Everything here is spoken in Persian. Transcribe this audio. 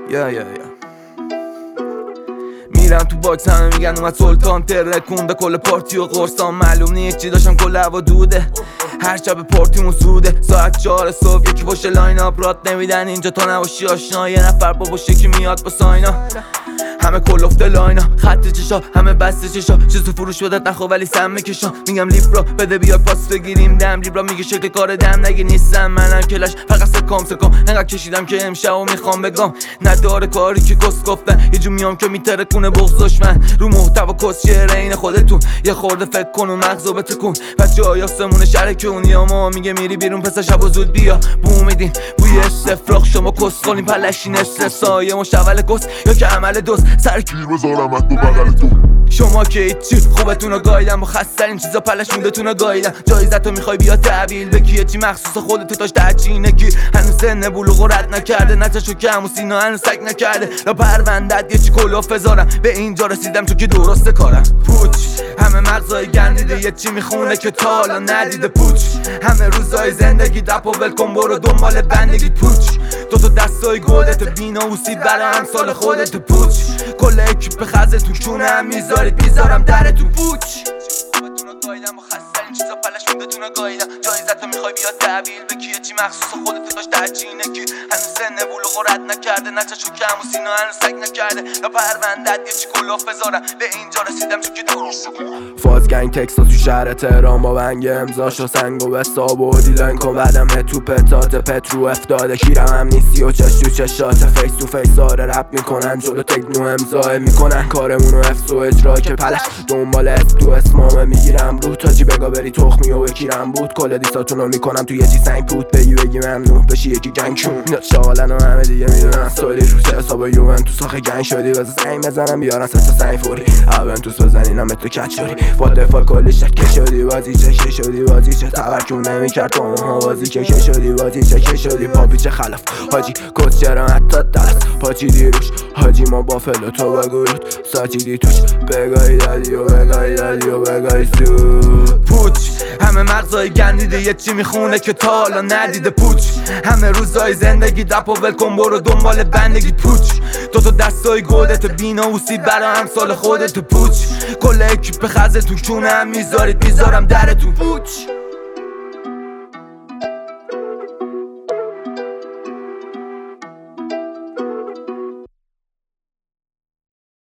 میرم تو باکس همه میگن اومد سلطان ترکونده کل پارتی و قرصان معلوم نیست چی داشتم کل هوا دوده هر شب پارتیمون سوده ساعت 4 صبح یکی باشه لاین اپ رات نمیدن اینجا تا نباشی آشنا یه نفر با باشه که میاد با ساینا همه کلفته لاینا خط چشا همه بسته چشا چیزو فروش بدت نخوا ولی سم میکشا میگم لیبرا بده بیا پاس بگیریم دم لیبرا میگه شکل کار دم نگه نیستم منم کلش فقط سکام انقدر کشیدم که امشب و میخوام بگم نداره کاری که کس گفتن یه جو میام که میترکونه بغض دشمن رو محتوا کس شعر این خودتون یه خورده فکر کن و مغزو بتکون پس جای آسمون شرکونی اما میگه میری بیرون پس شب و زود بیا بو میدین بوی استفراغ شما کس کنین پلشین استرسایه مشتول کس یا که عمل دوست سر گیر بذارمت تو بغل تو شما که هیچی خوبتون رو گایدم با خسترین چیزا پلش موندتون رو گایدم جایزتو میخوای بیا تحویل بگی یه چی مخصوص خودتو داشت تحچینه کی هنوز سن بلوغ رد نکرده نچشو کم و سینا هنوز سک نکرده لا پروندت یه چی کلاف بذارم به اینجا رسیدم چون که درسته کارم پوچ همه مغزای گندیده یه چی میخونه که تا حالا ندیده پوچ همه روزای زندگی رپ و ولکن برو دنبال بندگی پوچ دوتا دستای گودت بیناموسی برای همسال خودت پوچ کل اکیپ خزه تو چونه هم میذارید میذارم در تو پوچ خوبتون رو گایدم و خسترین چیزا پلش موندتون رو گایدم جایزتو میخوای بیا تحویل بگی یه چی مخصوص خودت داشت تحچینه کی هنوز سن بلوغ رد نکرده نچشو کم و سینا هنوز سک نکرده لا پروندت یه چی کلاف بذارم به اینجا رسیدم چون که درسته فازگنگ تکساس تو شهر تهران با بنگ امضاشو سنگ و بستاب و دیلن کن بعدم تو پتات پترو افتاده کیرم هم نیستی و چش تو چشات فیس تو فیس آره رپ میکنن جلو تکنو امضا میکنن کارمونو افس و اجرا که پلش دنبال اسم تو اسمامه میگیرم رو تاجی بگا بری تخمی و بکیرم بود کل دیساتونو میکنم تو یه جی سنگ پوت بگی ممنون بشی یکی گنگ کون شغالن و همه دیگه میدونن سولی رو حساب یوونتوس آخه گنگ شدی واسه سنگ بزنم بیارن سه تا سنگ فوری یوونتوس بزنینم تو کچوری با دفاع کلی شکه شدی بازی چه شدی بازی چه توکل نمیکرد تو اونها بازی چه شدی بازی چه شدی پاپی چه خلف حاجی کس چرا حتی دلس پاچیدی روش حاجی ما با فلو تو بگوید ساچیدی توش بگای دادی و بگای دادی و بگای زود پوچ همه مغزای گندیده یه چی میخونه که تا حالا ندیده پوچ همه روزای زندگی رپ و ولکن برو دنبال بندگی پوچ دوتا دستای گودت بیناموسی برای همسال خودت پوچ کل اکیپ خزه تو چونه هم میذارید میذارم در تو پوچ